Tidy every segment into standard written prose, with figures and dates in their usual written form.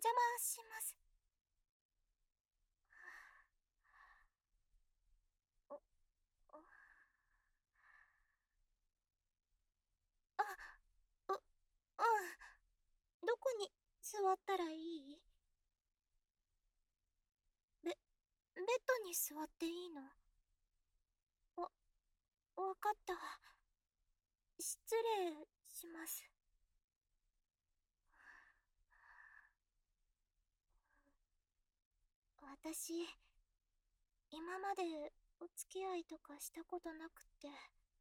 邪魔します。あ、うん。どこに座ったらいい？ベッドに座っていいの？わかった。失礼します。私、今までお付き合いとかしたことなくて、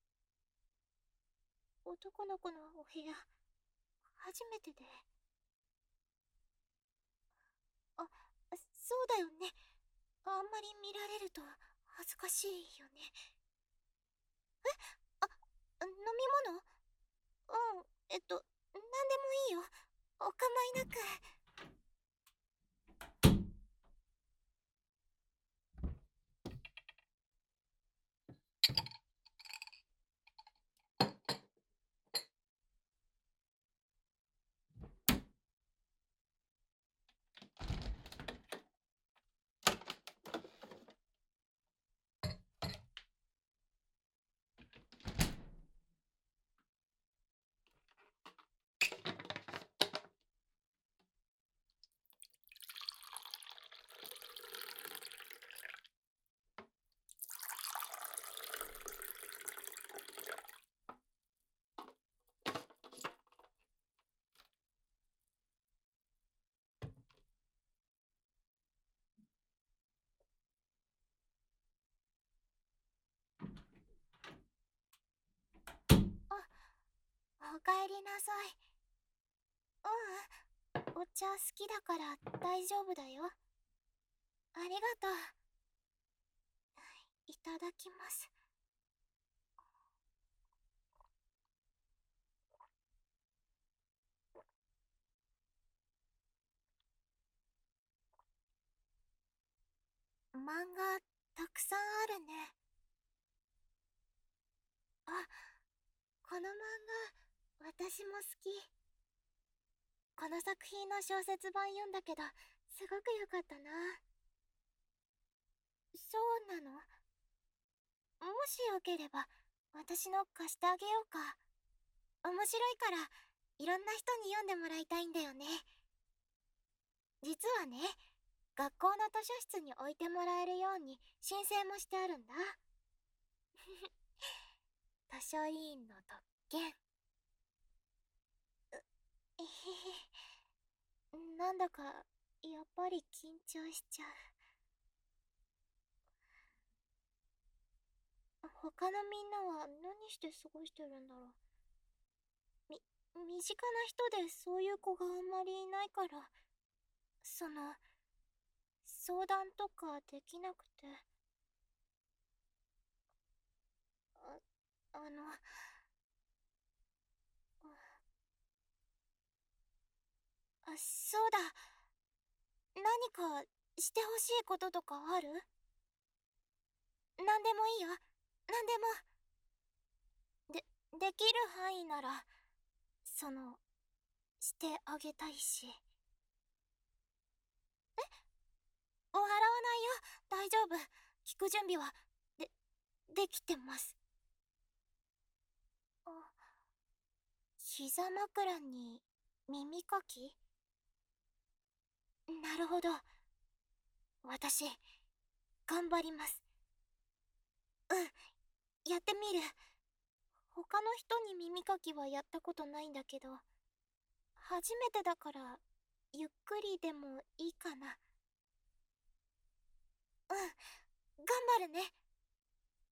男の子のお部屋、初めてで。あ、そうだよね。あんまり見られると恥ずかしいよね。あ、飲み物？うん、なんでもいいよ。お構いなく。おかえりなさい。お茶好きだから大丈夫だよ。ありがとう。いただきます。漫画たくさんあるね。あ、この漫画私も好き。この作品の小説版読んだけどすごく良かったな。そうなの？もしよければ私の貸してあげようか。面白いからいろんな人に読んでもらいたいんだよね。実はね、学校の図書室に置いてもらえるように申請もしてあるんだ。図書委員の特権。えへへ。なんだかやっぱり緊張しちゃう。他のみんなは何して過ごしてるんだろう。身近な人でそういう子があんまりいないから、相談とかできなくて。あの、そうだ。何かしてほしいこととかある？なんでもいいよ。なんでも。できる範囲なら、してあげたいし。笑わないよ。大丈夫。聞く準備は、で、できてます。あ、膝枕に耳かき？なるほど。私、頑張ります。うん、やってみる。他の人に耳かきはやったことないんだけど、初めてだから、ゆっくりでもいいかな。うん、頑張るね。